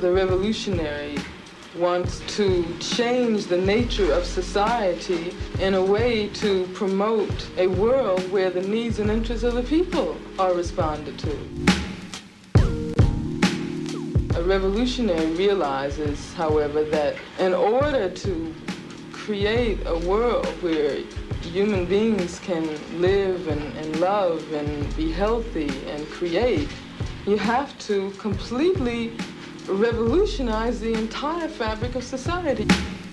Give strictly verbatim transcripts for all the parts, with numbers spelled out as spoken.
the revolutionary wants to change the nature of society in a way to promote a world where the needs and interests of the people are responded to. A revolutionary realizes, however, that in order to create a world where human beings can live and, and love and be healthy and create, you have to completely revolutionize the entire fabric of society.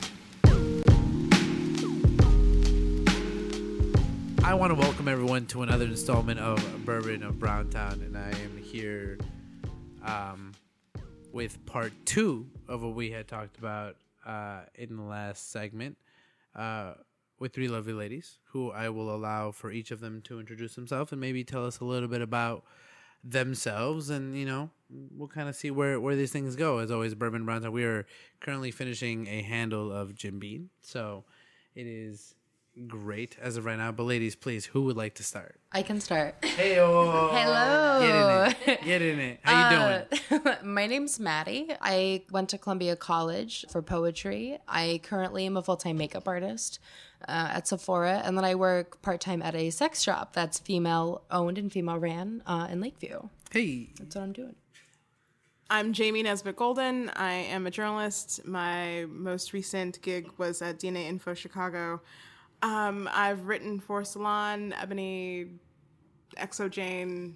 I want to welcome everyone to another installment of Bourbon of Browntown, and I am here um, with part two of what we had talked about uh, in the last segment uh, with three lovely ladies, who I will allow for each of them to introduce themselves and maybe tell us a little bit about themselves, and you know, we'll kind of see where where these things go. As always, Bourbon Browntown, we are currently finishing a handle of Jim Beam, so it is great as of right now. But ladies, please, who would like to start? I can start. Hey, oh, hello, get in it, get in it. How you uh, doing? My name's Maddie. I went to Columbia College for poetry. I currently am a full-time makeup artist uh, at Sephora, and then I work part-time at a sex shop that's female-owned and female-ran uh, in Lakeview. Hey, that's what I'm doing. I'm Jamie Nesbitt Golden. I am a journalist. My most recent gig was at D N A Info Chicago. Um, I've written for Salon, Ebony, Exojane,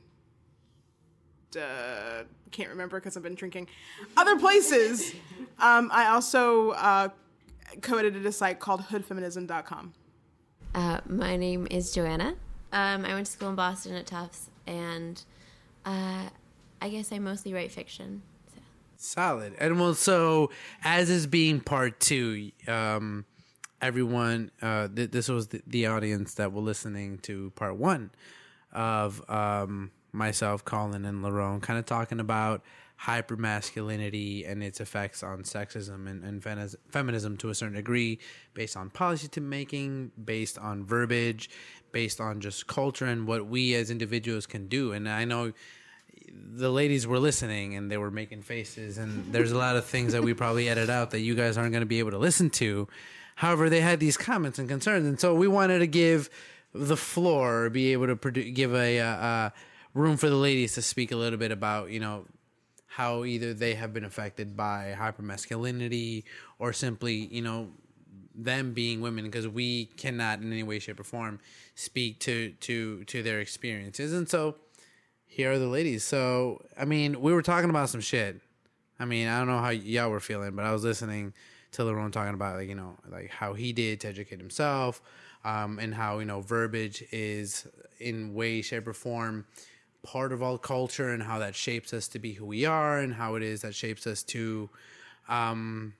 uh, can't remember because I've been drinking, other places. Um, I also uh, co-edited a site called hood feminism dot com. Uh, my name is Joanna. Um, I went to school in Boston at Tufts, and uh, I guess I mostly write fiction. So. Solid. And well, so as is being part two, um, everyone, uh, th- this was the, the audience that were listening to part one of um, myself, Colin, and Lerone, kind of talking about hypermasculinity and its effects on sexism and, and feminis- feminism to a certain degree, based on policy making, based on verbiage, based on just culture and what we as individuals can do. And I know the ladies were listening and they were making faces, and there's a lot of things that we probably edit out that you guys aren't going to be able to listen to. However, they had these comments and concerns, and so we wanted to give the floor, be able to produ- give a uh, uh, room for the ladies to speak a little bit about, you know, how either they have been affected by hypermasculinity or simply, you know, them being women, because we cannot in any way, shape, or form speak to to to their experiences. And so here are the ladies. So, I mean, we were talking about some shit. I mean, I don't know how y'all were feeling, but I was listening to Lerone talking about, like, you know, like how he did to educate himself, um, and how, you know, verbiage is in way, shape, or form part of all culture, and how that shapes us to be who we are, and how it is that shapes us to, um,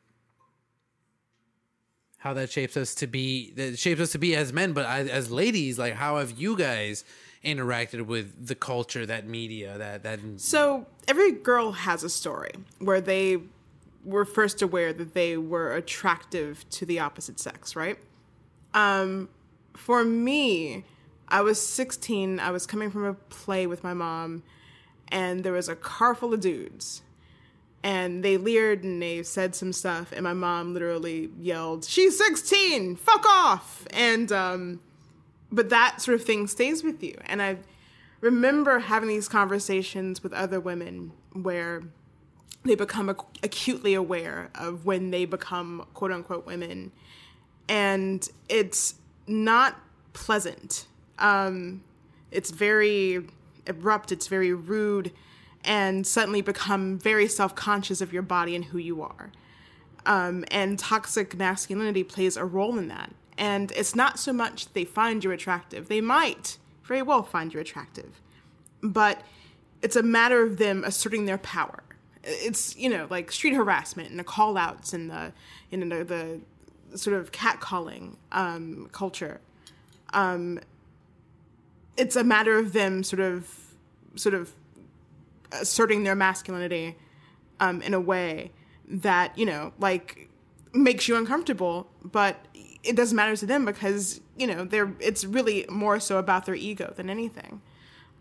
how that shapes us to be, that shapes us to be as men, but as, as ladies, like, how have you guys interacted with the culture, that media, that, that. So every girl has a story where they were first aware that they were attractive to the opposite sex, right? Um, for me, I was sixteen. I was coming from a play with my mom, and there was a car full of dudes. And they leered and they said some stuff, and my mom literally yelled, "She's sixteen! Fuck off!" And, um, but that sort of thing stays with you. And I remember having these conversations with other women where they become ac- acutely aware of when they become quote unquote women. And it's not pleasant. Um, it's very abrupt. It's very rude, and suddenly become very self-conscious of your body and who you are. Um, and toxic masculinity plays a role in that. And it's not so much they find you attractive. They might very well find you attractive. But it's a matter of them asserting their power. It's, you know, like street harassment and the call-outs and the, you know, the, the sort of catcalling um, culture. Um, it's a matter of them sort of, sort of asserting their masculinity um, in a way that, you know, like makes you uncomfortable, but it doesn't matter to them because, you know, they're, it's really more so about their ego than anything.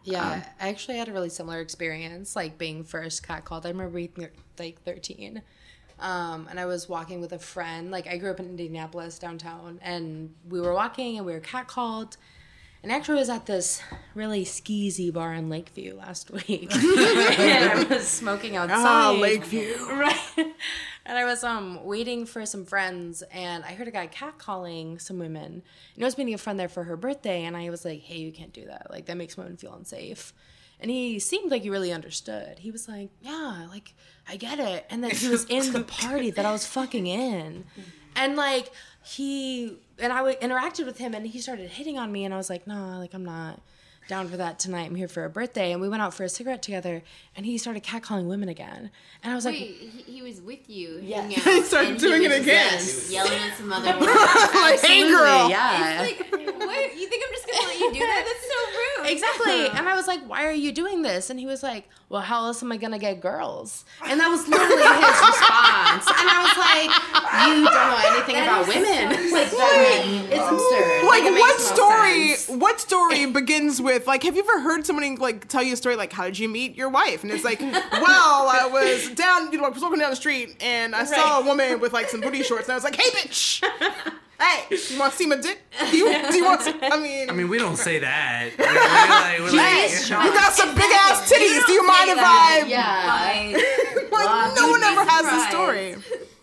Yeah, Um, I actually had a really similar experience, like being first catcalled. I remember being like thirteen, um, and I was walking with a friend. Like I grew up in Indianapolis downtown, and we were walking and we were catcalled. And actually, I was at this really skeezy bar in Lakeview last week, and I was smoking outside. Ah, Lakeview. Right. And I was um waiting for some friends, and I heard a guy catcalling some women. And I was meeting a friend there for her birthday, and I was like, "Hey, you can't do that. Like that makes women feel unsafe." And he seemed like he really understood. He was like, "Yeah, like I get it." And then he was in the party that I was fucking in, and like he and I w- interacted with him, and he started hitting on me, and I was like, "No, like I'm not down for that tonight. I'm here for a birthday." And we went out for a cigarette together, and he started catcalling women again. And I was like, Wait, he, he was with you. Yeah. hanging out, He started and doing he it was again. just Yelling at some other women. Like, hey, girl. yeah. It's like, what? You think I'm just gonna let you do that? That's so rude. Exactly. And I was like, "Why are you doing this?" And he was like, "Well, how else am I going to get girls?" And that was literally his response. And I was like, "You don't know anything That about is women." so Like, that, it's absurd. Like, it makes what no story? sense. What story begins with like? Have you ever heard somebody like tell you a story like, "How did you meet your wife?" And it's like, "Well, I was down, you know, I was walking down the street and I saw a woman with like some booty shorts, and I was like, 'Hey, bitch, hey, you want to see my dick? Do you, do you want? To, I mean, I mean, we don't say that. We're like, we're like, hey, you got some big ass titties. Do you mind if I? Yeah. Like, no one ever has this surprised. story.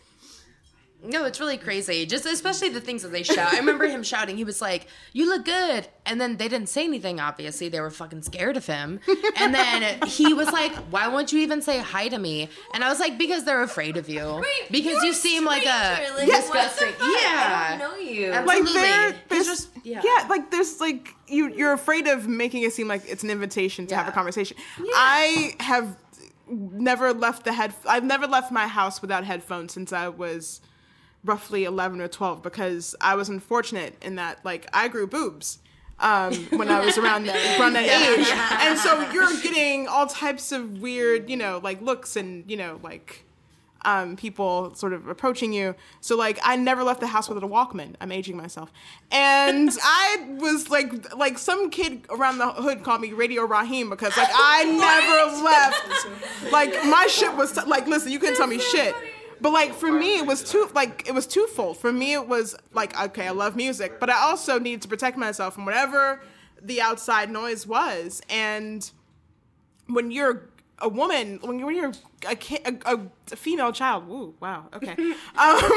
No, it's really crazy. Just especially the things that they shout. I remember him shouting. He was like, "You look good." And then they didn't say anything, obviously. They were fucking scared of him. And then he was like, "Why won't you even say hi to me?" And I was like, "Because they're afraid of you. Wait, because you're you seem like a stranger. Like, disgusting." what the fuck? Yeah. I don't know you. Absolutely. Like there, there's He's just- yeah. yeah. like there's like you you're afraid of making it seem like it's an invitation to have a Yeah. conversation. I have never left the head I've never left my house without headphones since I was roughly eleven or twelve, because I was unfortunate in that like I grew boobs um, when I was around that around that age, and so you're getting all types of weird, you know, like looks and you know like um, people sort of approaching you. So like I never left the house without a Walkman. I'm aging myself, and I was like like some kid around the hood called me Radio Raheem because like I never left. Like my shit was t- like listen, you couldn't tell me shit. But like for me, it was two like it was twofold. For me, it was like okay, I love music, but I also needed to protect myself from whatever the outside noise was. And when you're a woman, when you're, when you're a, kid, a, a female child, woo, wow, okay, um,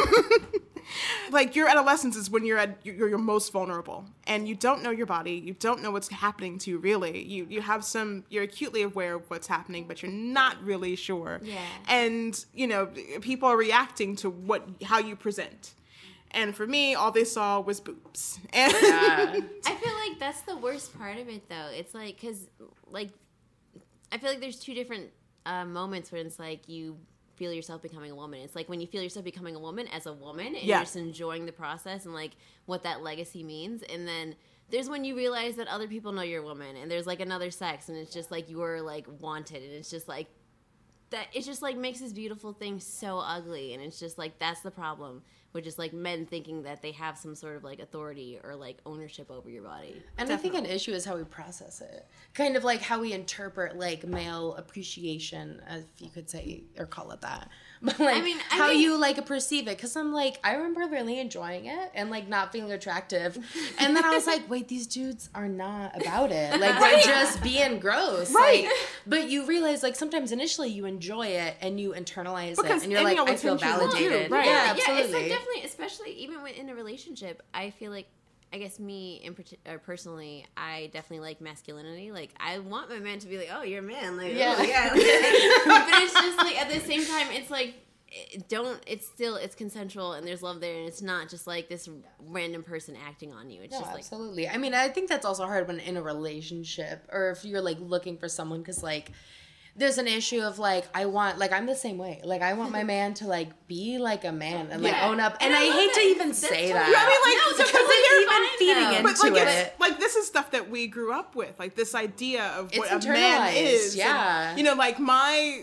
like your adolescence is when you're at you're your most vulnerable, and you don't know your body, you don't know what's happening to you. Really, you you have some, you're acutely aware of what's happening, but you're not really sure. Yeah. And you know, people are reacting to what how you present. And for me, all they saw was boobs. And I feel like that's the worst part of it, though. It's like, because, like, I feel like there's two different uh, moments where it's like you feel yourself becoming a woman. It's like when you feel yourself becoming a woman as a woman and Yeah. you're just enjoying the process and, like, what that legacy means. And then there's when you realize that other people know you're a woman and there's, like, another sex and it's just, like, you're, like, wanted. And it's just, like, that it just, like, makes this beautiful thing so ugly. And it's just, like, that's the problem. Which is like men thinking that they have some sort of like authority or like ownership over your body. And I think an issue is how we process it. Kind of like how we interpret like male appreciation, if you could say or call it that. But like I mean, I how think- you like perceive it. Because I'm like, I remember really enjoying it and like not feeling attractive. And then I was like, wait, these dudes are not about it. Like they're just being gross. Right. Like, but you realize like sometimes initially you enjoy it and you internalize Because it. And you're any like, I feel attention will do, validated. right. Yeah, Yeah, absolutely. it's like definitely, especially even when in a relationship, I feel like, I guess me in parti- or personally, I definitely like masculinity. Like, I want my man to be like, oh, you're a man. Like, Yeah. oh, yeah. But it's just like, at the same time, it's like, it don't, it's still, it's consensual and there's love there and it's not just like this random person acting on you. It's No, just like, absolutely. I mean, I think that's also hard when in a relationship or if you're like looking for someone because like there's an issue of like I want like I'm the same way. Like I want my man to like be like a man and like Yeah. own up. And, And I I, love hate to that. even That's say totally that. I mean, like, No, because totally it's even fine, feeding though. into but like it. it's, like this is stuff that we grew up with, like this idea of It's what a man internalized, is. And, yeah. you know, like my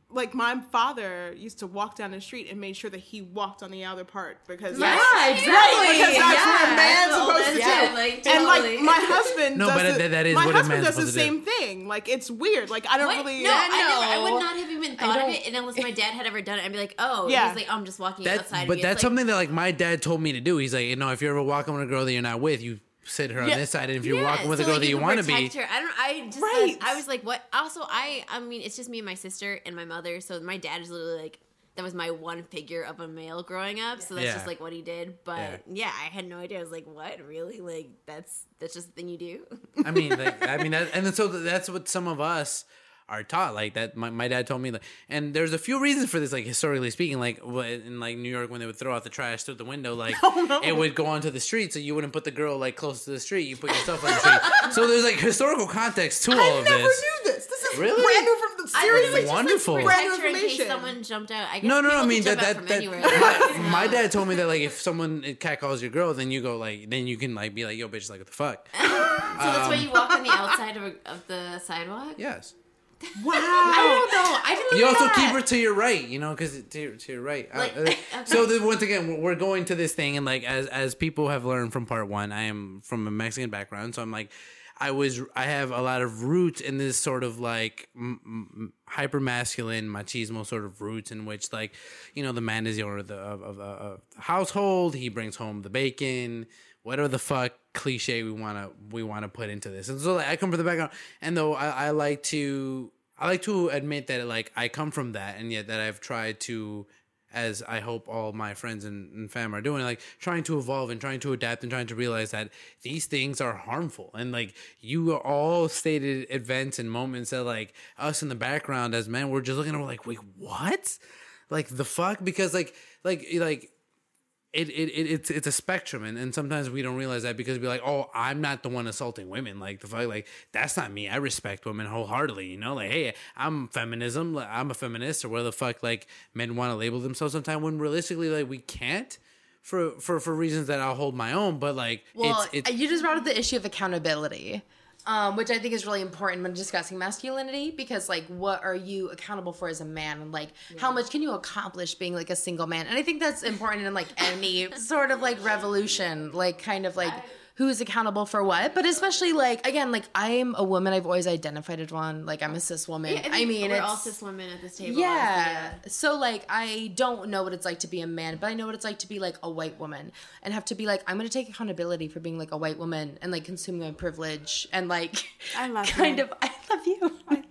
like my father used to walk down the street and made sure that he walked on the outer part because Yeah, that's, exactly. right, because that's Yeah. what a man's Well, supposed to that's- do. yeah, like, And totally. like my husband, No, does but the, that- that is my what a husband man's does the supposed to same thing. Like it's weird. Like I don't What? really. No, I, never, I No. would not have even thought of don't- it, and unless my dad had ever done it, I'd be like, oh, Yeah. he's like, oh, I'm just walking That, outside. of but you. that's It's like, something that like my dad told me to do. He's like, you know, if you're ever walking with a girl that you're not with, you sit her on Yeah. this side, and if you're yeah, walking with a so, girl like, that you can want to be, protect her. I don't. I just. Right. I was like, what? Also, I. I mean, it's just me and my sister and my mother. So my dad is literally like. That was my one figure of a male growing up, so that's Yeah. just like what he did. But Yeah. yeah. I had no idea. I was like, "What? Really? Like that's that's just the thing you do?" I mean, like, I mean, that, and then so that's what some of us are taught. Like that, my, my dad told me. Like, and there's a few reasons for this. Like historically speaking, like wh- in like New York when they would throw out the trash through the window, like it would go onto the street, so you wouldn't put the girl like close to the street. You put yourself on the street. So there's like historical context to all I of never this. knew this. This is Really? brand new from the I series. think it's just, Wonderful. Like, Brand new protect her in case information. someone jumped out. I guess No, no, no. people I mean can that jump out that, from that anywhere. my, my dad told me that like if someone catcalls your girl, then you go like then you can like be like, yo, bitch, like what the fuck? So that's why you walk on the outside of, a, of the sidewalk. Yes. Wow. I don't know. I didn't You know also that. keep her to your right, you know, because to your, to your right. Uh, Like, uh, okay. So then once again, we're- we're going to this thing, and like as as people have learned from part one, I am from a Mexican background, so I'm like, I was I have a lot of roots in this sort of like m- m- hyper masculine machismo sort of roots in which like you know the man is the owner of the of, of, of the household. He brings home the bacon. Whatever the fuck cliche we wanna we wanna put into this, and so like, I come from the background, and though I, I like to I like to admit that like I come from that, and yet that I've tried to, as I hope all my friends and, and fam are doing, like trying to evolve and trying to adapt and trying to realize that these things are harmful, and like you are all stated events and moments that like us in the background as men, we're just looking at, we're like, wait, what? Like the fuck? Because like like like. It, it, it it's it's a spectrum, and, and sometimes we don't realize that because we're like, oh, I'm not the one assaulting women, like the fuck, like that's not me. I respect women wholeheartedly, you know, like hey, I'm feminism, like, I'm a feminist, or where the fuck like men want to label themselves sometimes when realistically like we can't for for for reasons that I'll hold my own, but like Well, it's it's you just brought up the issue of accountability, um, which I think is really important when discussing masculinity, because like, what are you accountable for as a man, and like, how much can you accomplish being like a single man? And I think that's important in like any sort of like revolution, like kind of like who's accountable for what, but especially like again, like I'm a woman. I've always identified as one. Like I'm a cis woman. Yeah, I mean, we're it's all cis women at this table. yeah. honestly, So like I don't know what it's like to be a man, but I know what it's like to be like a white woman and have to be like, I'm gonna take accountability for being like a white woman and like consuming my privilege and like I love kind you. of I love you. Like,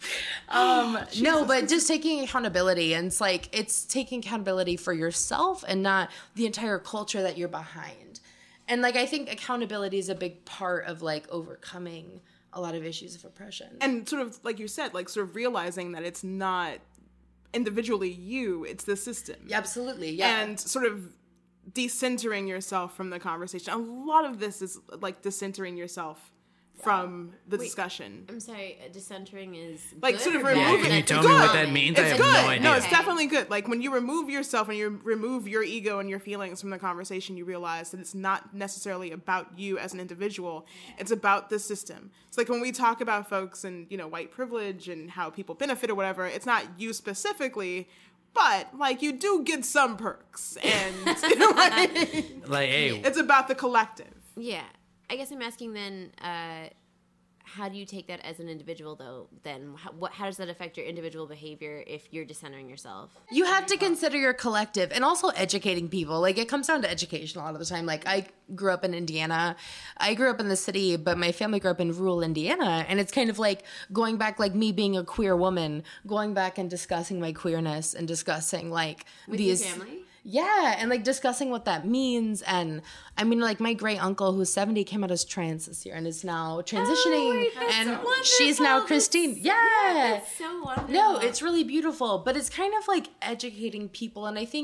um no, but just taking accountability, and it's like it's taking accountability for yourself and not the entire culture that you're behind. And like I think accountability is a big part of like overcoming a lot of issues of oppression. And sort of like you said, like sort of realizing that it's not individually you, it's the system. Absolutely, yeah. And sort of decentering yourself from the conversation. A lot of this is like decentering yourself from the discussion. I'm sorry. uh, Decentering is Like, good sort of or bad? yeah, removing- can you It's tell me what good. that means? I It's have good. no idea. No, it's Okay. definitely good. Like when you remove yourself and you remove your ego and your feelings from the conversation, you realize that it's not necessarily about you as an individual. It's about the system. It's like when we talk about folks and, you know, white privilege and how people benefit or whatever, it's not you specifically, but like you do get some perks, and you know, like, like hey, it's about the collective. Yeah. I guess I'm asking then, uh, how do you take that as an individual, though? Then, how, what, how does that affect your individual behavior if you're decentering yourself? You have to consider your collective and also educating people. Like, it comes down to education a lot of the time. Like, I grew up in Indiana. I grew up in the city, but my family grew up in rural Indiana. And it's kind of like going back, like me being a queer woman, going back and discussing my queerness and discussing, like, With these. your family? Yeah, and like discussing what that means. And I mean, like my great uncle who's seventy came out as trans this year and is now transitioning. wait, that's and so she's now wonderful. Christine. That's- yeah. That's so wonderful. No, it's really beautiful, but it's kind of like educating people. And I think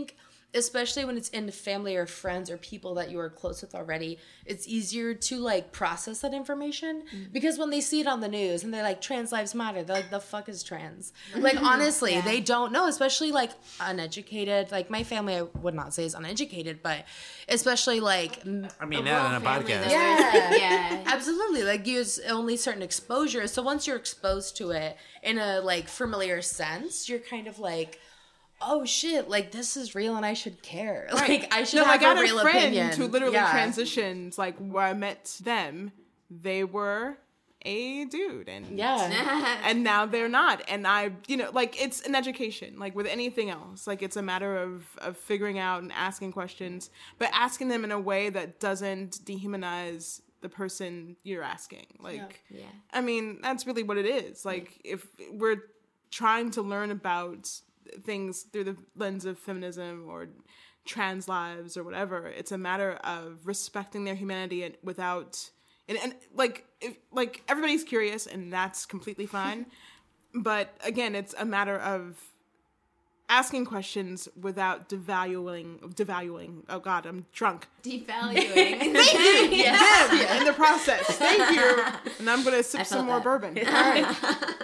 especially when it's in family or friends or people that you are close with already, it's easier to like process that information mm-hmm. because when they see it on the news and they're like, trans lives matter, they're like, the fuck is trans? Like, honestly, yeah. they don't know, especially like uneducated. Like, my family, I would not say is uneducated, but especially like, I mean, that on a podcast. Yeah, yeah, absolutely. Like, use only certain exposure. So once you're exposed to it in a like familiar sense, you're kind of like, oh shit, like this is real and I should care. Right. Like I should no, have I got a real a friend opinion. who literally yeah. transitioned. Like where I met them, they were a dude, and yeah, and now they're not. And I, you know, like it's an education. Like with anything else, like it's a matter of of figuring out and asking questions, but asking them in a way that doesn't dehumanize the person you're asking. Like, yeah. Yeah. I mean, that's really what it is. Like if we're trying to learn about things through the lens of feminism or trans lives or whatever, it's a matter of respecting their humanity and without and, and like if, like everybody's curious and that's completely fine. But again, it's a matter of asking questions without devaluing devaluing oh god I'm drunk devaluing thank you yes. them yes. in the process. Thank you. And I'm gonna sip some more that. bourbon. All right.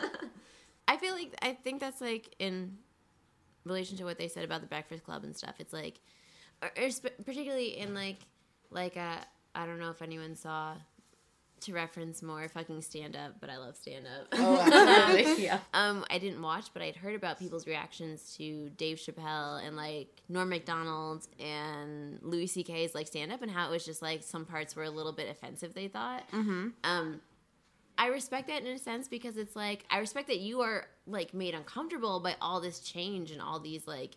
I feel like I think that's like in relation to what they said about the Breakfast Club and stuff. It's like, or, or sp- particularly in like, like uh, I don't know if anyone saw, to reference more fucking stand up, but I love stand up. Oh, absolutely. Yeah. Um, I didn't watch, but I'd heard about people's reactions to Dave Chappelle and like Norm Macdonald and Louis C K's like stand up, and how it was just like some parts were a little bit offensive, they thought. Mm-hmm. Um, I respect that in a sense because it's like, I respect that you are like made uncomfortable by all this change and all these like,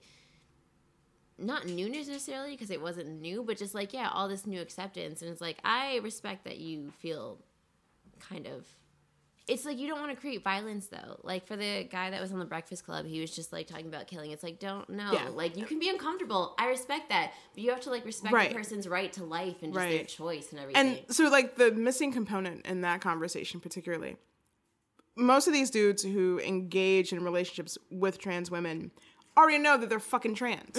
not newness necessarily because it wasn't new, but just like, yeah, all this new acceptance. And it's like, I respect that you feel kind of, it's like you don't want to create violence though. Like for the guy that was on the Breakfast Club, he was just like talking about killing. It's like, don't know. Yeah. Like you can be uncomfortable. I respect that. But you have to like respect right. the person's right to life and just right. their choice and everything. And so like the missing component in that conversation particularly, most of these dudes who engage in relationships with trans women already know that they're fucking trans.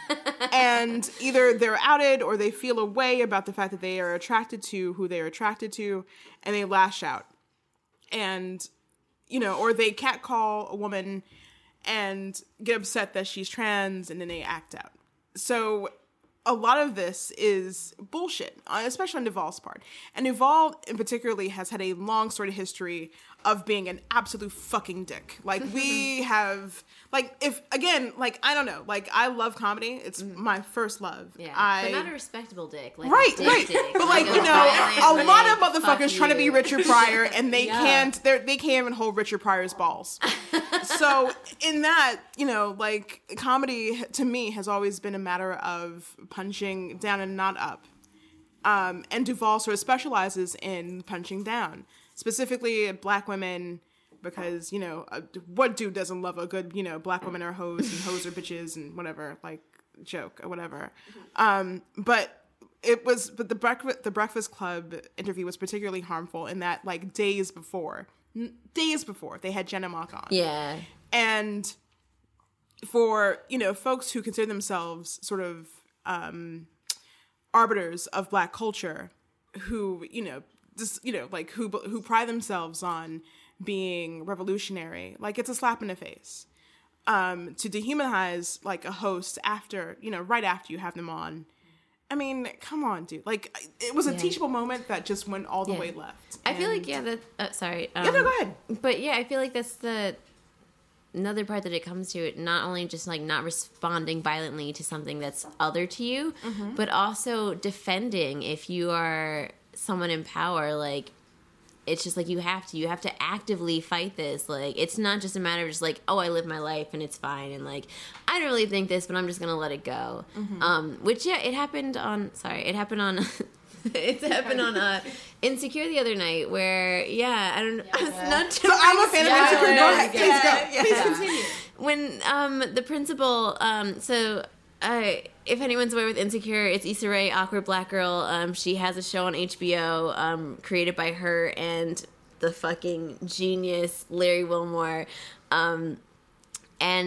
And either they're outed or they feel a way about the fact that they are attracted to who they are attracted to and they lash out. And, you know, or they catcall a woman and get upset that she's trans and then they act out. So a lot of this is bullshit, especially on Duval's part. And Duval in particularly has had a long storied history of being an absolute fucking dick. Like we have, like if, again, like, I don't know, like I love comedy. It's mm. my first love. Yeah, I, but not a respectable dick. Like right, dick right. Dick. But like, like you know, a lot of fuck motherfuckers you. trying to be Richard Pryor and they yeah. can't, they're, they can't even hold Richard Pryor's balls. So in that, you know, like comedy to me has always been a matter of punching down and not up. Um, and Duval sort of specializes in punching down, specifically black women, because, you know, uh, what dude doesn't love a good, you know, black women are hoes and hoes are bitches and whatever, like joke or whatever. Um, but it was, but the breakfast, the Breakfast Club interview was particularly harmful in that like days before, days before they had Jenna Mock on. Yeah. And for, you know, folks who consider themselves sort of, um, arbiters of black culture who, you know, just, you know, like who, who pride themselves on being revolutionary, like it's a slap in the face, um, to dehumanize like a host after, you know, right after you have them on. I mean, come on, dude. Like it was a yeah. teachable moment that just went all the yeah. way left. I feel like, yeah, that, uh, sorry. Um, yeah, no, go ahead. But yeah, I feel like that's the, another part that it comes to it, not only just like not responding violently to something that's other to you, mm-hmm. but also defending if you are someone in power. Like it's just like you have to you have to actively fight this. Like it's not just a matter of just like, oh, I live my life and it's fine and like I don't really think this, but I'm just gonna let it go. Mm-hmm. Um which yeah it happened on sorry it happened on It's happened on uh, Insecure the other night where, yeah, I don't know. Yeah. Not so I'm a fan yeah, of Insecure. yeah, Go ahead. yeah, Please go. yeah. Please continue. When um, the principal, um, so uh, if anyone's aware with Insecure, it's Issa Rae, awkward black girl. Um, she has a show on H B O um, created by her and the fucking genius Larry Wilmore. Um, and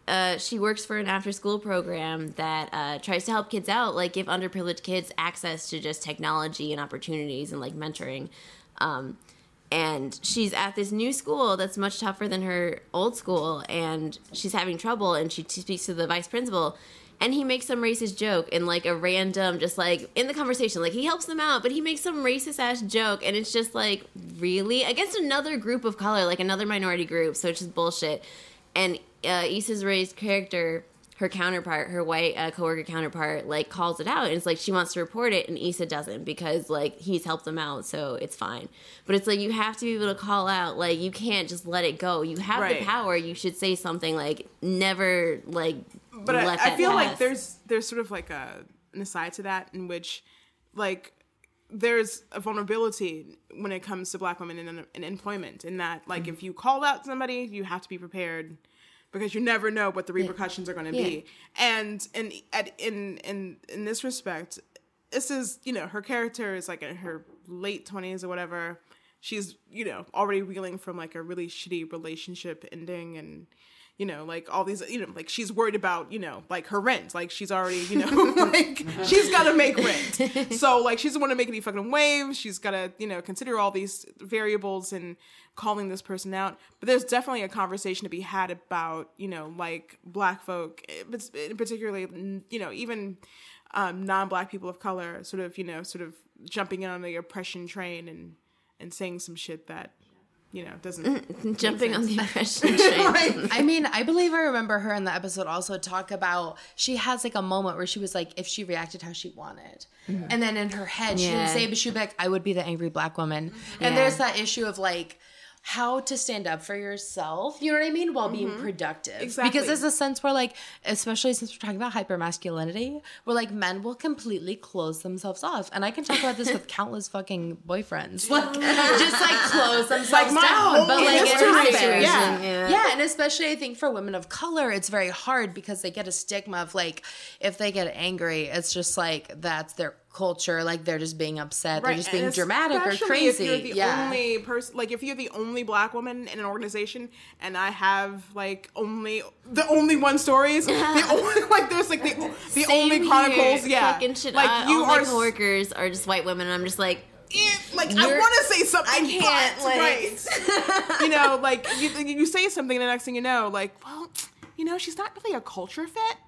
uh, she works for an after-school program that uh, tries to help kids out, like give underprivileged kids access to just technology and opportunities and like mentoring. Um, and she's at this new school that's much tougher than her old school, and she's having trouble. And she t- speaks to the vice principal, and he makes some racist joke in like a random, just like in the conversation, like he helps them out, but he makes some racist ass joke, and it's just like really against another group of color, like another minority group. So it's just bullshit. And uh, Issa Rae's character, her counterpart, her white uh, coworker counterpart, like calls it out, and it's like she wants to report it, and Issa doesn't because like he's helped them out, so it's fine. But it's like you have to be able to call out, like you can't just let it go. You have Right. the power. You should say something like never like. But let I, that I feel pass. like there's there's sort of like a an aside to that in which like there's a vulnerability when it comes to Black women in, in employment, in that like mm-hmm. if you call out somebody, you have to be prepared, because you never know what the repercussions yeah. are going to yeah. be. And and at, in in in this respect, this is, you know, her character is like in her late twenties or whatever. She's, you know, already reeling from like a really shitty relationship ending, and you know, like all these, you know, like she's worried about, you know, like her rent. Like she's already, you know, like she's got to make rent. So like she doesn't want to make any fucking waves. She's got to, you know, consider all these variables and calling this person out. But there's definitely a conversation to be had about, you know, like Black folk, particularly, you know, even um, non-Black people of color sort of, you know, sort of jumping in on the oppression train and, and saying some shit that, you know, doesn't jumping on the oppression train. Right. I mean, I believe I remember her in the episode also talk about, she has like a moment where she was like, if she reacted how she wanted. Mm-hmm. And then in her head, she yeah. didn't say it, but she'd be like, I would be the angry Black woman. Mm-hmm. And yeah. there's that issue of like, how to stand up for yourself, you know what I mean, while being mm-hmm. productive. Exactly. Because there's a sense where like, especially since we're talking about hypermasculinity, where like men will completely close themselves off. And I can talk about this with countless fucking boyfriends. Like, just like close themselves like my down. whole But like it's history unfair. there. Yeah. Yeah. yeah. And especially I think for women of color, it's very hard because they get a stigma of like, if they get angry, it's just like, that's their culture, like they're just being upset, right. they're just being and dramatic or especially crazy. If you're the yeah. only person, like if you're the only Black woman in an organization, and I have like only the only one stories, the only like there's like the the Same only here. chronicles, yeah, Fucking shit. like uh, you all are my coworkers are just white women, and I'm just like. Eh, like I want to say something, I can't, but, like... right? You know, like you, you say something, and the next thing you know, like, well, you know, she's not really a culture fit.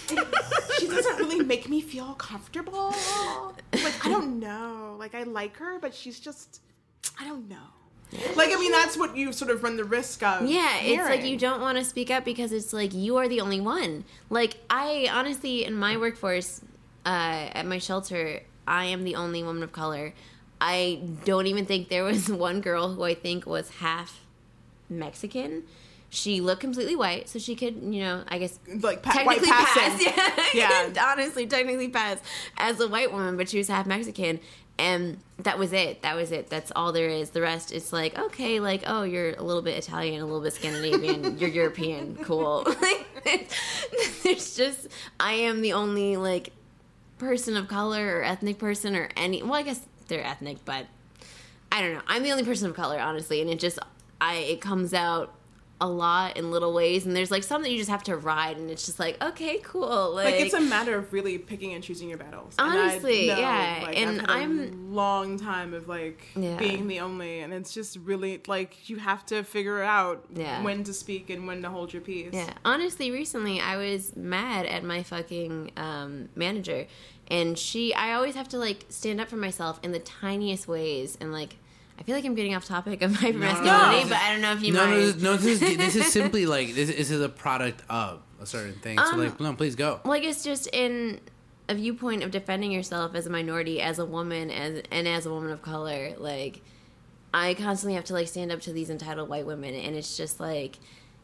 She doesn't really make me feel comfortable. Like I don't know. Like I like her, but she's just I don't know. Like I mean, that's what you sort of run the risk of. Yeah, hearing. it's like you don't want to speak up because it's like you are the only one. Like I honestly, in my workforce, uh, at my shelter, I am the only woman of color. I don't even think there was one girl who I think was half Mexican. She looked completely white, so she could, you know, I guess like pa- technically white pass. Yeah, yeah. honestly, technically pass as a white woman, but she was half Mexican, and that was it. That was it. That's all there is. The rest, it's like okay, like oh, you're a little bit Italian, a little bit Scandinavian, you're European, cool. Like, there's just I am the only like person of color or ethnic person or any. Well, I guess they're ethnic, but I don't know. I'm the only person of color, honestly, and it just I it comes out a lot in little ways, and there's like some that you just have to ride, and it's just like okay, cool. Like, like it's a matter of really picking and choosing your battles. Honestly, and I know, yeah. Like, and I've had I'm a long time of like yeah. being the only, and it's just really like you have to figure out yeah. when to speak and when to hold your peace. Yeah, honestly, recently I was mad at my fucking um, manager, and she. I always have to like stand up for myself in the tiniest ways, and like. I feel like I'm getting off topic of hypermasculinity, No. but I don't know if you no, mind. No, no, this is this is simply like this, this is a product of a certain thing. So Um, like, no, please go. Well, I guess just in a viewpoint of defending yourself as a minority, as a woman, as and as a woman of color, like I constantly have to like stand up to these entitled white women, and it's just like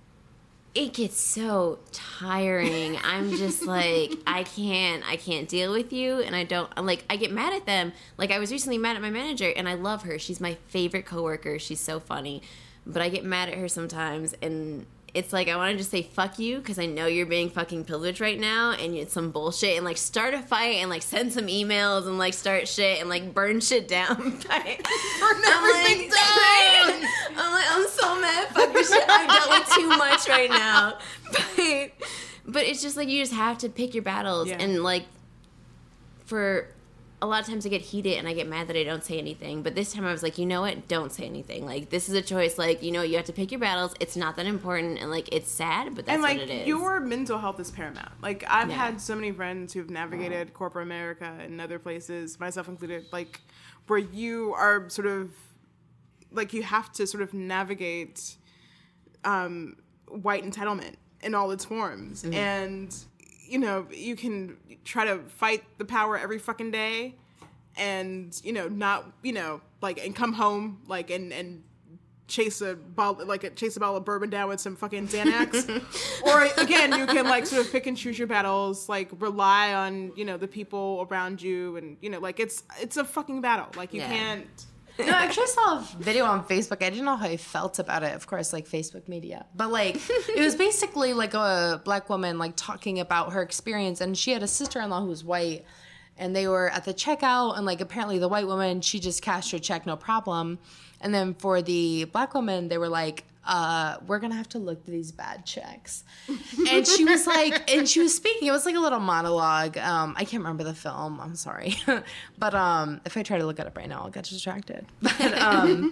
it gets so tiring. I'm just like I can't I can't deal with you, and I don't I'm like I get mad at them. Like I was recently mad at my manager, and I love her. She's my favorite coworker. She's so funny, but I get mad at her sometimes, and it's like I want to just say fuck you because I know you're being fucking pillaged right now, and it's some bullshit, and like start a fight and like send some emails and like start shit and like burn shit down. Burn everything down. I'm like I'm so mad. Fuck your shit. I dealt with too much right now. But point. But it's just like you just have to pick your battles. Yeah. And like for a lot of times I get heated and I get mad that I don't say anything. But this time I was like, you know what? Don't say anything. Like, this is a choice. Like, you know, you have to pick your battles. It's not that important. And, like, it's sad, but that's and, like, what it is. your mental health is paramount. Like, I've Yeah. had so many friends who've navigated corporate America and other places, myself included, like, where you are sort of, like, you have to sort of navigate um, white entitlement in all its forms. Mm-hmm. And, you know, you can try to fight the power every fucking day and, you know, not, you know, like, and come home, like, and, and chase a bottle, like, a, chase a bottle of bourbon down with some fucking Xanax. Or, again, you can, like, sort of pick and choose your battles, like, rely on, you know, the people around you and, you know, like, it's, it's a fucking battle. Like, you Yeah. can't... No, I actually saw a video on Facebook. I didn't know how I felt about it. Of course, like Facebook media. But like, it was basically like a black woman like talking about her experience. And she had a sister-in-law who was white. And they were at the checkout. And like, apparently the white woman, she just cashed her check, no problem. And then for the black woman, they were like, uh, we're going to have to look through these bad checks. And she was like, and she was speaking. It was like a little monologue. Um, I can't remember the film. I'm sorry. But um, if I try to look it up right now, I'll get distracted. But um,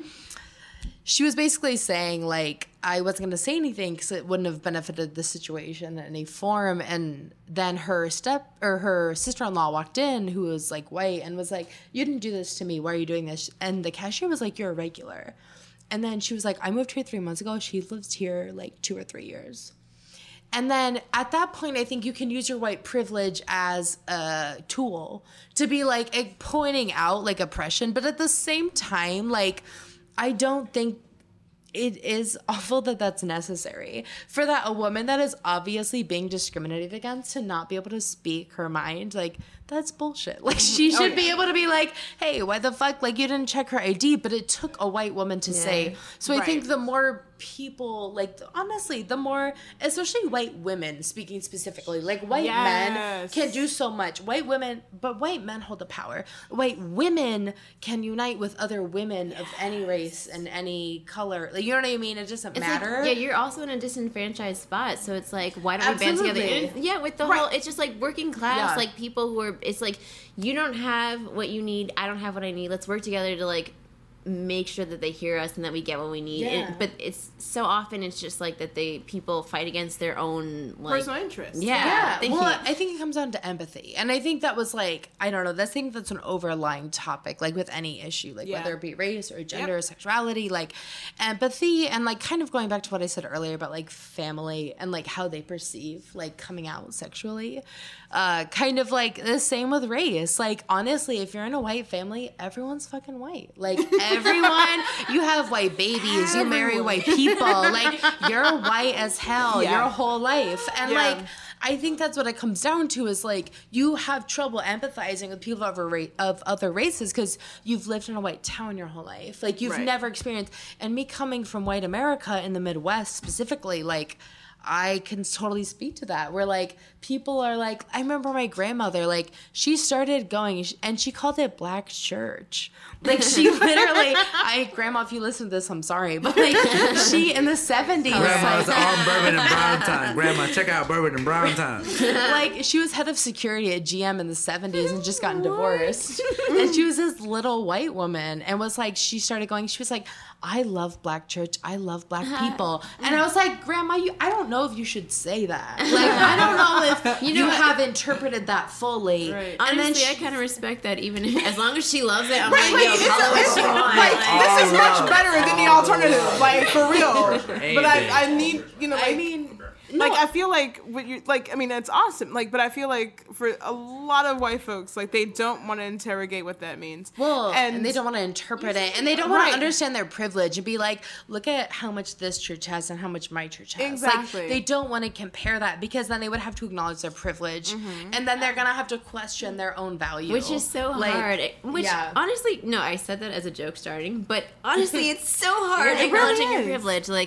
she was basically saying, like, I wasn't going to say anything because it wouldn't have benefited the situation in any form. And then her step or her sister-in-law walked in, who was like white, and was like, you didn't do this to me. Why are you doing this? And the cashier was like, you're a regular. And then she was like, I moved here three months ago. She lives here like two or three years. And then at that point, I think you can use your white privilege as a tool to be like, like pointing out like oppression. But at the same time, like, I don't think it is awful that that's necessary for that a woman that is obviously being discriminated against to not be able to speak her mind. Like, that's bullshit. Like, she should oh, yeah. be able to be like, hey, why the fuck? Like, you didn't check her I D, but it took a white woman to yeah. say. So right. I think the more people, like, honestly, the more, especially white women speaking specifically, like, white yes. men can do so much. White women, but white men hold the power. White women can unite with other women yes. of any race and any color. Like, you know what I mean? It doesn't it's matter. Like, yeah, you're also in a disenfranchised spot. So it's like, why don't Absolutely. we band together? And, yeah, with the right. whole, it's just like working class, yeah. like people who are, it's like, you don't have what you need. I don't have what I need. Let's work together to like make sure that they hear us and that we get what we need. Yeah. It, but it's so often it's just like that they people fight against their own like personal interests. Yeah. yeah. Thank well, you. I think it comes down to empathy. And I think that was like, I don't know, I think that's an overlying topic, like with any issue, like yeah. whether it be race or gender yep. or sexuality, like empathy and like kind of going back to what I said earlier about like family and like how they perceive like coming out sexually. Uh, kind of like the same with race. Like, honestly, if you're in a white family, everyone's fucking white. Like, everyone, you have white babies, you marry white people. Like, you're white as hell yeah. your whole life. And, yeah. like, I think that's what it comes down to is, like, you have trouble empathizing with people of, a ra- of other races because you've lived in a white town your whole life. Like, you've right. never experienced, and me coming from white America in the Midwest specifically, like, I can totally speak to that where like people are like, I remember my grandmother, like she started going and she called it Black church. Like she literally, I, grandma, if you listen to this, I'm sorry. But like she in the seventies. Grandma's like, on Bourbon and Brown Time. Grandma, check out Bourbon and Brown Time. Like she was head of security at G M in the seventies and just gotten divorced. And she was this little white woman and was like, she started going, she was like, I love Black church. I love Black people. And I was like, Grandma, you, I don't know if you should say that. Like, I don't know if you, know, you have interpreted that fully. Right. And Honestly, then she, I kind of respect that even if, as long as she loves it, I'm Right, like, like, yo, call it what she wants. Like, Like, this is love. much better than the alternative, like, for real. Hey, but babe. I, I need, you know, like, I mean, like, no. I feel like, what you like, I mean, it's awesome, like, but I feel like for a lot of white folks, like, they don't want to interrogate what that means. Well, and, and, they don't want to interpret it, and they don't want Right. to understand their privilege and be like, look at how much this church has and how much my church has. Exactly. Like, they don't want to compare that because then they would have to acknowledge their privilege, Mm-hmm. and then they're gonna have to question their own value, Which is so Like, hard. Which, yeah. honestly, no, I said that as a joke starting, but honestly, it's so hard It really acknowledging your is. privilege. Like,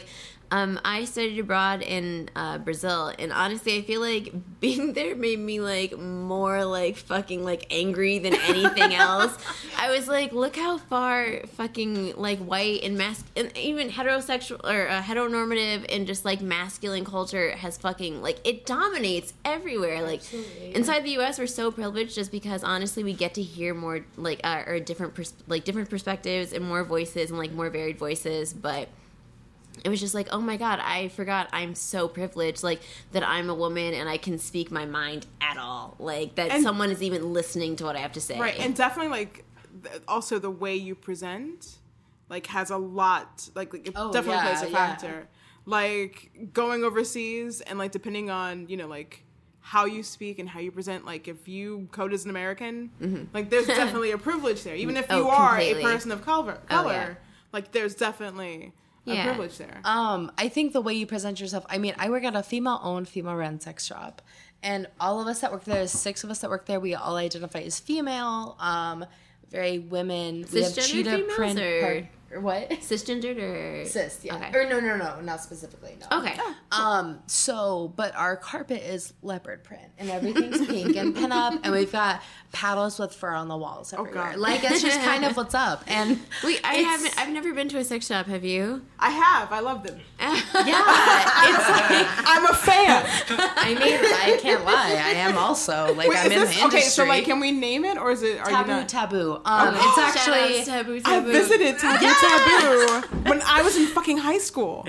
Um, I studied abroad in uh, Brazil, and honestly, I feel like being there made me like more like fucking like angry than anything else. I was like, look how far fucking like white and mas and even heterosexual or uh, heteronormative and just like masculine culture has fucking like it dominates everywhere. Like Absolutely. Inside the U S, we're so privileged just because honestly, we get to hear more like uh, or different pers- like different perspectives and more voices and like more varied voices, but. It was just like, oh my God, I forgot I'm so privileged, like, that I'm a woman and I can speak my mind at all. Like, that and, someone is even listening to what I have to say. Right, and definitely, like, th- also the way you present, like, has a lot, like, like it oh, definitely yeah, plays a yeah. factor. Like, going overseas and, like, depending on, you know, like, how you speak and how you present, like, if you code as an American, mm-hmm. like, there's definitely a privilege there. Even if you oh, are completely. a person of color, color oh, yeah. like, there's definitely... a yeah. privilege there. Um, I think the way you present yourself, I mean, I work at a female-owned, female-run sex shop, and all of us that work there, six of us that work there, we all identify as female, um, very women. We have cheetah print or, part, or what? Cisgendered or cis? Yeah. Okay. Or no, no, no, not specifically. No. Okay. Um. So, but our carpet is leopard print, and everything's pink and pin up, and we've got paddles with fur on the walls everywhere. Oh God. Like it's just kind of what's up. And wait, I haven't. I've never been to a sex shop. Have you? I have. I love them. Yeah. It's like I'm a fan. I mean, I can't lie. I am also like Wait, I'm in this, the industry. Okay, so like, can we name it or is it? Are Taboo, you not? taboo. Um, Oh, it's Shout actually outs, taboo, I taboo. visited Taboo Yeah. Taboo when I was in fucking high school.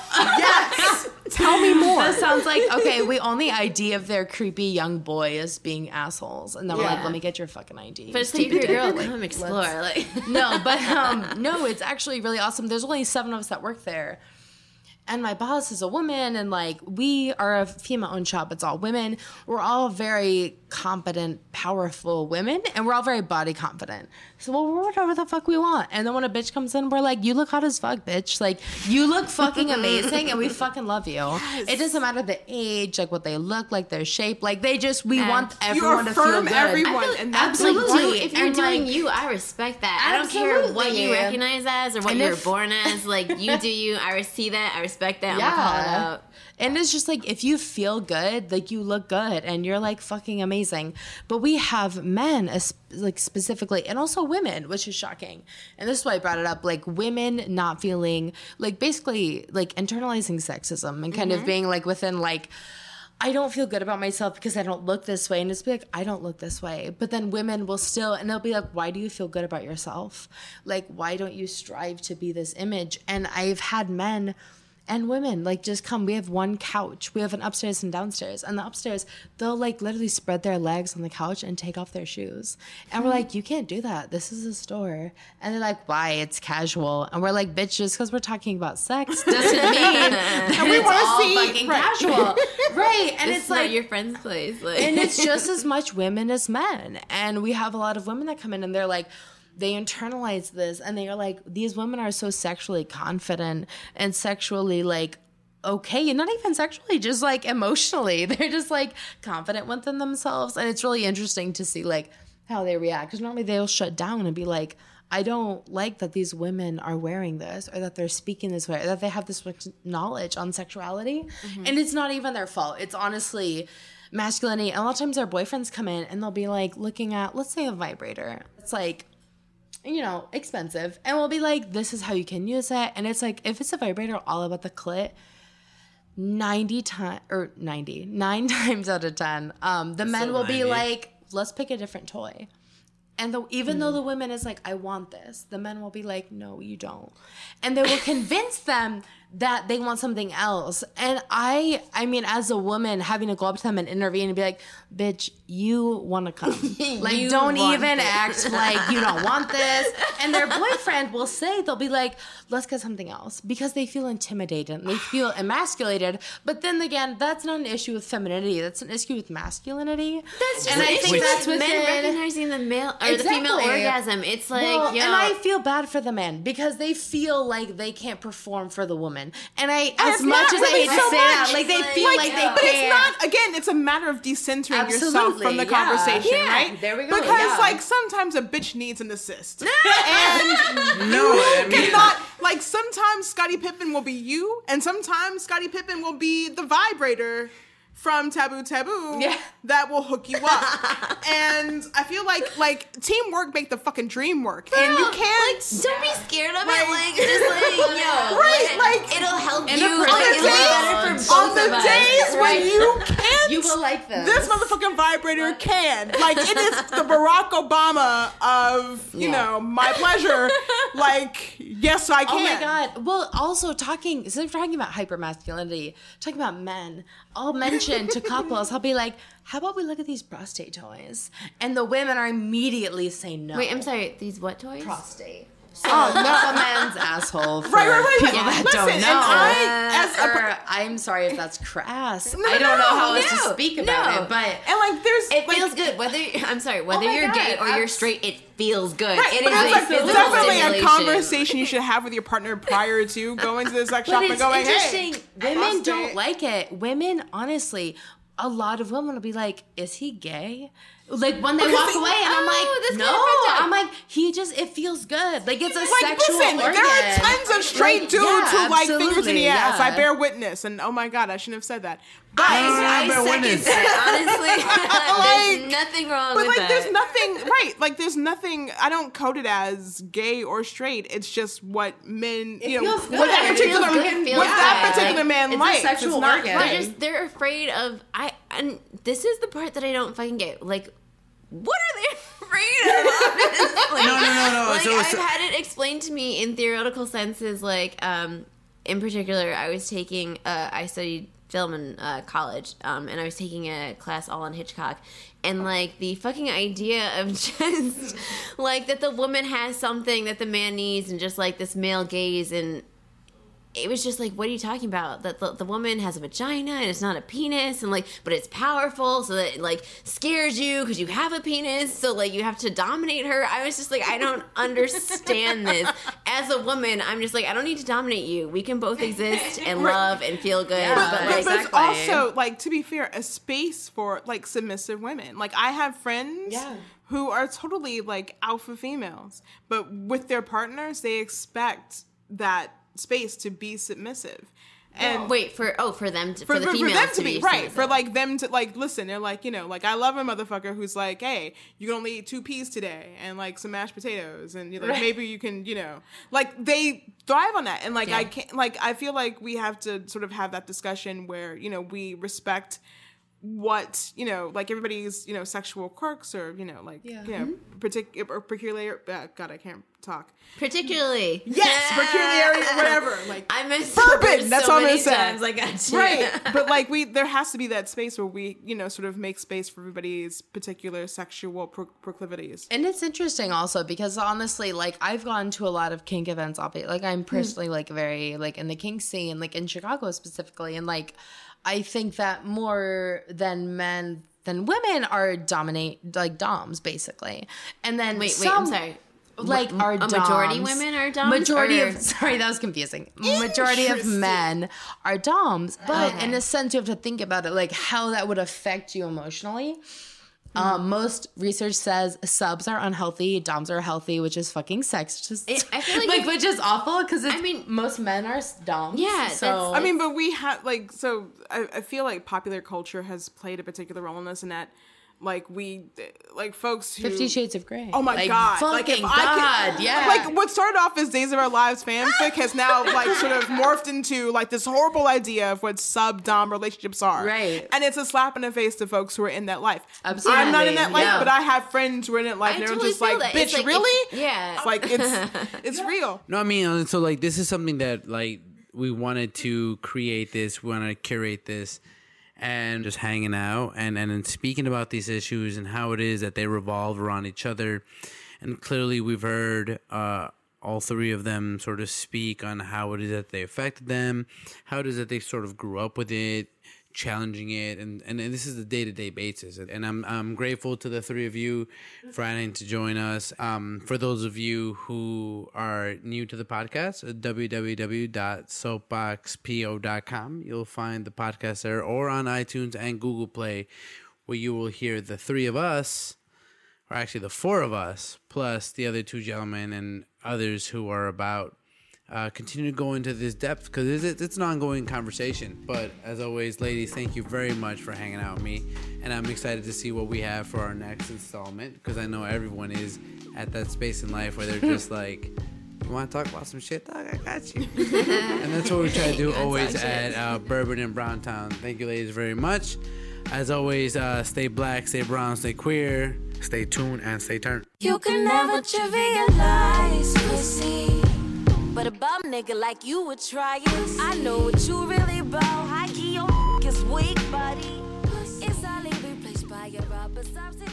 Yes. Tell me more. That sounds like okay. We own the I D of their creepy young boy as being assholes, and then we're like, Yeah. let me get your fucking I D. But it's like, if you're a girl, come explore. Like no, but um, no, it's actually really awesome. There's only seven of us that work there. And my boss is a woman, and like we are a female-owned shop. It's all women. We're all very competent, powerful women, and we're all very body confident. So well, we're whatever the fuck we want. And then when a bitch comes in, we're like, "You look hot as fuck, bitch! Like you look fucking amazing, and we fucking love you." Yes. It doesn't matter the age, like what they look like, their shape. Like they just, we And want you everyone to feel affirm good. everyone, feel- and that's absolutely. Like, if you're And, doing like, you, I respect that. I don't care what you Absolutely. recognize as or what And you were if- born as. Like you do you. I see that. I respect that. I'm gonna call it out. And it's just like if you feel good, like you look good and you're like fucking amazing. But we have men as, like specifically and also women, which is shocking. And this is why I brought it up, like women not feeling like basically like internalizing sexism and kind Mm-hmm. of being like within like I don't feel good about myself because I don't look this way. And it's be like, I don't look this way. But then women will still, and they'll be like, why do you feel good about yourself? Like, why don't you strive to be this image? And I've had men and women like just come. We have one couch. We have an upstairs and downstairs. And the upstairs, they'll like literally spread their legs on the couch and take off their shoes. And we're like, you can't do that. This is a store. And they're like, why? It's casual. And we're like, bitch, just because we're talking about sex doesn't mean that we it's wanna all see- fucking right. casual. Right. And This it's is like not your friend's place. Like, and it's just as much women as men. And we have a lot of women that come in and they're like, they internalize this and they are like, these women are so sexually confident and sexually like okay, and not even sexually, just like emotionally. They're just like confident within themselves. And it's really interesting to see like how they react. Because normally they'll shut down and be like, I don't like that these women are wearing this or that they're speaking this way or that they have this much knowledge on sexuality. Mm-hmm. And it's not even their fault. It's honestly masculinity. And a lot of times our boyfriends come in and they'll be like looking at, let's say, a vibrator. It's like, you know, expensive. And we'll be like, this is how you can use it. And it's like, if it's a vibrator all about the clit, ninety times or ninety, nine times out of ten, um, the men So will be ninety. like, let's pick a different toy. And the, even mm. though the woman is like, I want this, the men will be like, no, you don't. And they will convince them that they want something else. And I, I mean, as a woman, having to go up to them and intervene and be like, bitch, you want to come. Like, You don't want even this. act like you don't want this. And their boyfriend will say, they'll be like, let's get something else. Because they feel intimidated and they feel emasculated. But then again, that's not an issue with femininity. That's an issue with masculinity. That's just and an I issue think with that's men within- recognizing the male or the female Exactly. orgasm. It's like, Well, yo, and I feel bad for the men because they feel like they can't perform for the woman. women. And I, as it's much not as really I hate to so say that, much. like they Like- feel like, like, they but But care. it's not, again, it's a matter of decentering yourself Absolutely, from the yeah. conversation, Yeah, right? there we go, Because, yeah. like, sometimes a bitch needs an assist. and No, I mean, cannot, like, sometimes Scottie Pippen will be you, and sometimes Scottie Pippen will be the vibrator from Taboo Taboo Yeah. that will hook you up. And I feel like, like, teamwork make the fucking dream work. And you can't... Like, don't be scared of Like- it. Like, just like, yo, Right, like- it'll help In you. a Like, perfect it'll be better world. for both on the of us. days when Right. you can't, You will like this. this motherfucking vibrator can. Like, it is the Barack Obama of, you Yeah. know, my pleasure. Like, yes, I can. Oh my god. Well, also talking, instead of talking about hypermasculinity, talking about men, I'll mention to couples, I'll be like, how about we look at these prostate toys? And the women are immediately saying no. Wait, I'm sorry. These what toys? Prostate. So oh, no. A man's asshole for Right, right, right. people Yeah. that Listen, don't and know. I, as a, or, I'm sorry if that's crass. No, I don't know how else no, to speak about no. it, but and like, there's It like, feels good. Whether I'm sorry, whether Oh my you're God, gay or you're abs- straight, it feels good. Right, It but is it's a like physical definitely a stimulation. conversation you should have with your partner prior to going to the sex shop But and it's going, interesting. hey, Women prostate. don't like it. Women, honestly, a lot of women will be like, "Is he gay?" Like when they Because walk they- away, and I'm Oh, like, this "No." kind of fucked up. I'm like, "He just it feels good. Like it's a Like, sexual listen, organ." there are tons of straight Like, dudes yeah, who like fingers in absolutely, the ass. yeah. I bear witness, and oh my god, I shouldn't have said that. But I, No, no, no, I but second witness. that, honestly. Like- There's nothing wrong But with like, that. there's nothing right. Like, there's nothing. I don't code it as gay or straight. It's just what men, you know, feels good. what that It particular, feels good. It feels what that good. particular Like, man it's a likes. sexual it's not organ. right. They're just they're afraid of I and this is the part that I don't fucking get. Like, what are they afraid of? Honestly? No, no, no, no. Like, So- I've so- had it explained to me in theoretical senses. Like, um, in particular, I was taking uh, I studied film in uh, college, um, and I was taking a class all on Hitchcock. And, like, the fucking idea of just, like, that the woman has something that the man needs and just, like, this male gaze and it was just like, what are you talking about? That the, the woman has a vagina and it's not a penis, and like, but it's powerful, so that it like scares you because you have a penis, so like you have to dominate her. I was just like, I don't understand this. As a woman, I'm just like, I don't need to dominate you. We can both exist and love and feel good. Yeah, but But, like, but it's Exactly. also, like, to be fair, a space for like submissive women. Like, I have friends Yeah. who are totally like alpha females, but with their partners, they expect that space to be submissive. And wait for oh for them to, for, for the for, for females them to be, right, submissive. for like them to like listen. They're like, you know, like, I love a motherfucker who's like, hey, you can only eat two peas today and like some mashed potatoes, and you're like, Right. maybe you can, you know, like they thrive on that. And like, Yeah. I can't, like, I feel like we have to sort of have that discussion where, you know, we respect what, you know, like everybody's, you know, sexual quirks, or, you know, like, Yeah. you know, particular or peculiar. Uh, God, I can't talk. particularly Yes, peculiarity or whatever. Like, I missed Bourbon, that's so all I'm many gonna say. times. I got you. right, but like we, there has to be that space where we, you know, sort of make space for everybody's particular sexual pro- proclivities. And it's interesting also because honestly, like I've gone to a lot of kink events. I'll be like, I'm personally like very like in the kink scene, like in Chicago specifically, and like I think that more than men than women are dominate like doms basically, and then Wait, wait, some, I'm sorry. Like M- our a majority doms- women are doms, Majority or- of sorry, that was confusing. Majority of Interesting. men are doms, but Okay. in a sense, you have to think about it, like how that would affect you emotionally. Um, most research says subs are unhealthy, doms are healthy, which is fucking sexist. It- I feel like like if- which is awful because I mean- most men are doms. Yeah, so that's- I mean, but we have like, so I, I feel like popular culture has played a particular role in this, and that like we like folks who Fifty Shades of Grey. Oh my Like, god! fucking Like, if god! I could, yeah. Like, what started off as Days of Our Lives fanfic has now like sort of morphed into like this horrible idea of what sub dom relationships are. Right. And it's a slap in the face to folks who are in that life. Absolutely, I'm not in that life, yeah. but I have friends who are in that life, I and they're totally just feel like, that. "Bitch, It's like, really?" if- yeah. It's like it's it's real. No, I mean, uh, so like this is something that like we wanted to create this, we want to curate this, and just hanging out and and then speaking about these issues and how it is that they revolve around each other. And clearly, we've heard uh, all three of them sort of speak on how it is that they affected them, how it is that they sort of grew up with it, challenging it, and, and this is the day-to-day basis. And I'm I'm grateful to the three of you for having to join us. Um, for those of you who are new to the podcast, w w w dot soapbox po dot com, you'll find the podcast there, or on iTunes and Google Play, where you will hear the three of us, or actually the four of us, plus the other two gentlemen and others who are about Uh, continue to go into this depth, because it's, it's an ongoing conversation. But as always, ladies, thank you very much for hanging out with me, and I'm excited to see what we have for our next installment, because I know everyone is at that space in life where they're just like, you want to talk about some shit, dog? I got you. And that's what we try to do always at uh, Bourbon and Browntown. Thank you, ladies, very much. As always, uh, stay black, stay brown, stay queer, stay tuned, and stay turned. You can never trivialize pussy, but a bum nigga like you would try it. I know what you really about. High key, your is weak, buddy. It's only replaced by your rubber substance.